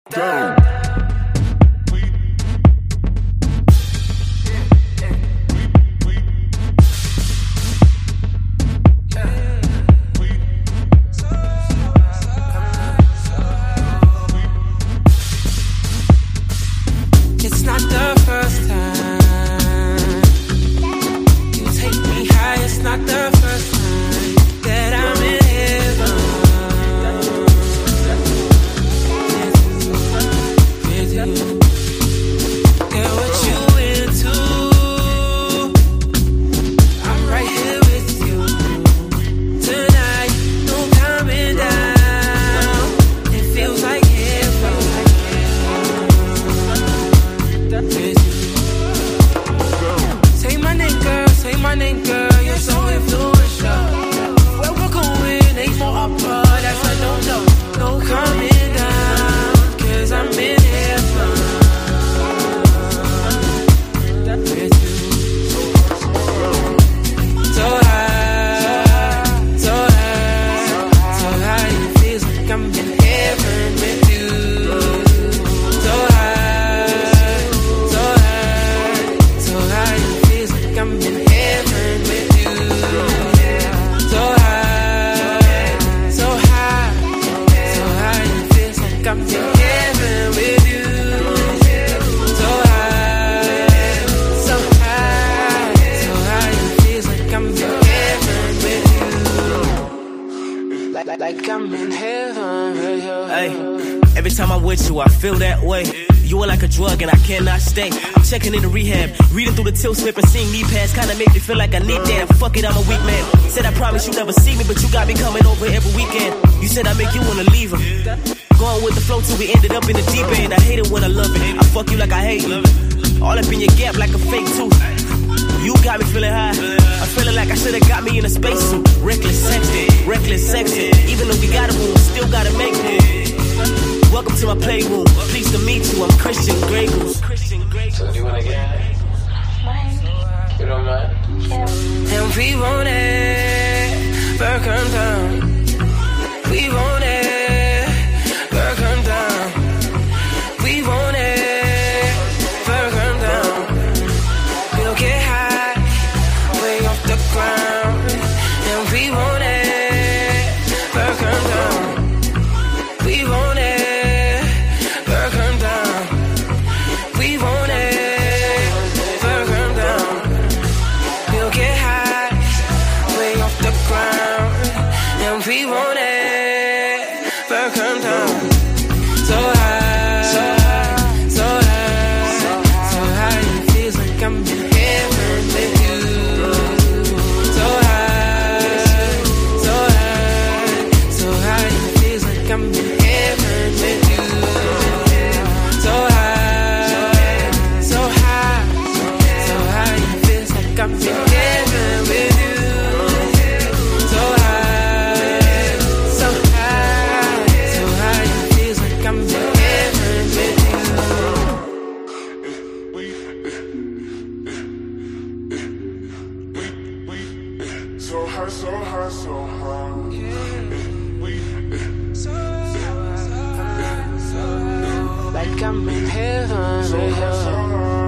Go. It's not the first time you take me high. It's not the first time that I'm in heaven with you. Girl, what you into? I'm right here with you tonight. No coming down. It feels like heaven. Say my name, girl, say my name, girl. You're so influential. Where we're going ain't no upper, that's a no-no. No coming down, 'cause I'm in heaven with you. So high, so high, so high. It feels like I'm in heaven with you. So high, so high, so high. It feels like I'm in heaven with you. So high, so high, so high. It feels like I'm in heaven with you. So high, so high, so high. It feels like I'm in heaven with you. Like I'm in heaven with you. Hey, every time I'm with you, I feel that way. You are like a drug and I cannot stay. I'm checking into rehab, reading through the till slip and seeing knee pads. Kinda make me feel like I need that. Fuck it, I'm a weak man. Said I promise you never see me, but you got me coming over every weekend. You said I make you wanna leave him. Going with the flow till we ended up in the deep end. I hate it when I love it. I fuck you like I hate you. All up in your gap like a fake tooth. You got me feeling high. I'm feeling like I should've got me in a spacesuit. Reckless sexting, reckless sexing. Even though we got a room, still gotta make room. Welcome to my playroom. Pleased to meet you. I'm Christian Grey Goose. So do you wanna get in? You don't mind? And we won't ever come down. We won't ever come down. We won't ever come down. We'll get high, way off the ground. And we won't ever come down. We won't ever come down. We won't ever come down. We'll get high, way off the ground. And we won't ever come down. So high, so high, so high, so high. It feels like I'm in heaven with you. So high, so high, so high. It feels like I'm in heaven with you. So high, so high, so high. It feels like I'm in heaven with you. So high, so high, so high. It feels like I'm in heaven with you. So high, so high, so high. Like I'm in heaven with you.